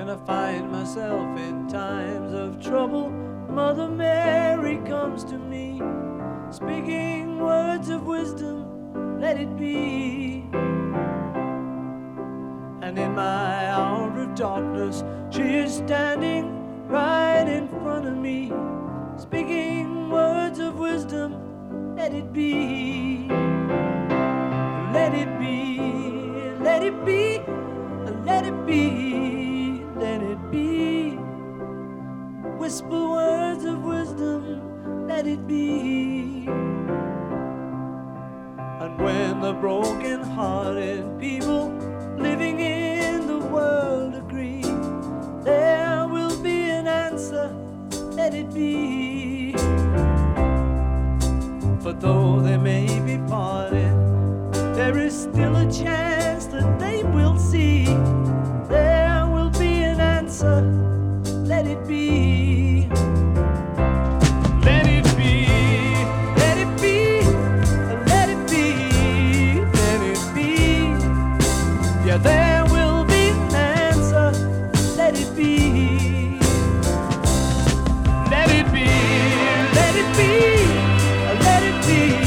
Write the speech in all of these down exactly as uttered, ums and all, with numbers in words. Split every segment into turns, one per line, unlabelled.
When I find myself in times of trouble, Mother Mary comes to me, speaking words of wisdom, let it be. And in my hour of darkness, she is standing right in front of me, speaking words of wisdom, let it be. Let it be, let it be, let it be, let it be. Whisper words of wisdom, let it be. And when the broken-hearted people living in the world agree, there will be an answer, let it be. For though they may be parted, there is still a chance that they will see. There will be an answer, let it be. Let it be, let it be, let it be, let it be. Yeah, there will be an answer, let it be. Let it be, let it be, let it be.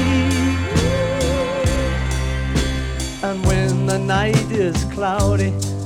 And when the night is cloudy